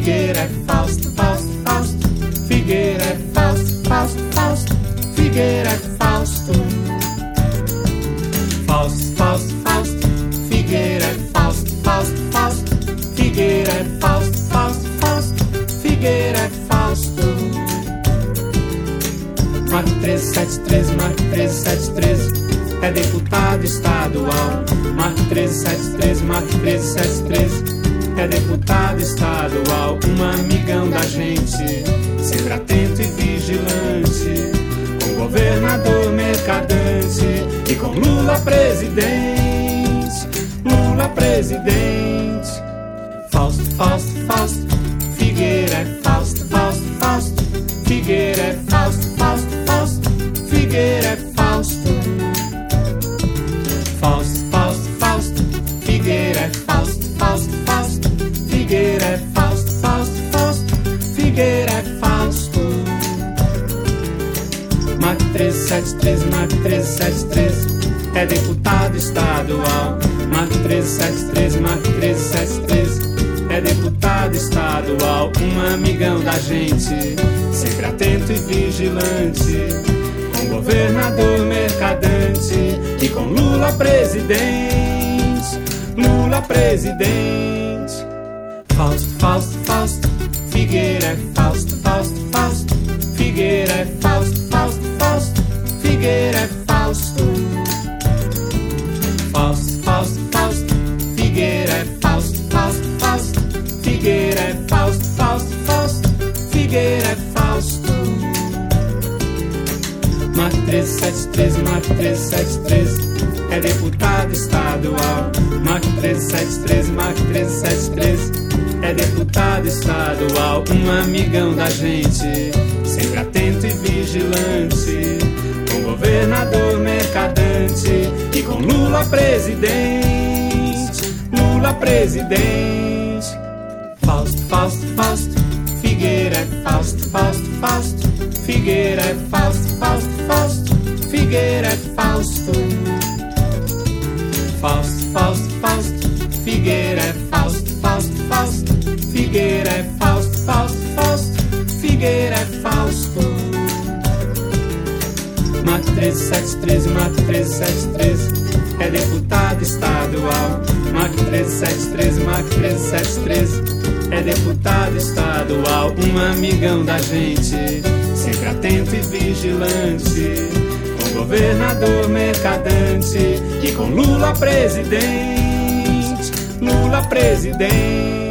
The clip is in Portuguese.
Figueira é Fausto, Fausto, Fausto. Figueira é Fausto, Fausto, Fausto. Figueira é Fausto. Fausto, Fausto, Fausto. Figueira é Fausto, Fausto, Fausto. Figueira é Fausto, Fausto, Fausto. Figueira é Fausto. Marco 1373, Marco 1373. É deputado estadual. Marco 1373, Marco 1373. É deputado estadual, um amigão da gente, sempre atento e vigilante, com governador mercadante e com Lula presidente, Lula presidente. Fausto, Fausto, Fausto. Figueira é Fausto, Fausto, Fausto. Figueira é Fausto, Fausto, Fausto. Figueira é Fausto. Fausto, Fausto, Fausto. Figueira é Fausto, Fausto, Fausto. Figueira é Fausto, Fausto, Fausto. Figueira é Fausto. Marco 1373, Marco 1373. É deputado estadual. Marco 1373, Marco 1373. É deputado estadual, um amigão da gente, sempre atento e vigilante, com governador mercadante e com Lula presidente, Lula presidente. Fausto, Fausto, Fausto. Figueira é Fausto, Fausto, Fausto. Figueira é Fausto, Fausto, Fausto. Figueira é Fausto. Fausto, Fausto, Fausto. Figueira é Fausto, Fausto, Fausto. Figueira é Fausto, Fausto, Fausto. Figueira é Fausto. Marco 1373, Marco 1373. É deputado estadual. Marco 1373, Marco 1373. É deputado estadual, um amigão da gente, sempre atento e vigilante, com governador mercadante e com Lula presidente, Lula presidente. Fausto, Fausto, Fausto. Figueira é Fausto, Fausto, Fausto. Figueira é Fausto, Fausto, Fausto. Figueira é Fausto. Fausto, Fausto, Fausto. Figueira é Fausto, Fausto, Fausto. Figueira é Fausto, Fausto, Fausto. Figueira é Fausto. Marco 1373, Marco 1373. É deputado estadual. Marco 1373, Marco 1373. É deputado estadual, um amigão da gente, sempre atento e vigilante, com governador mercadante e com Lula presidente, Lula presidente.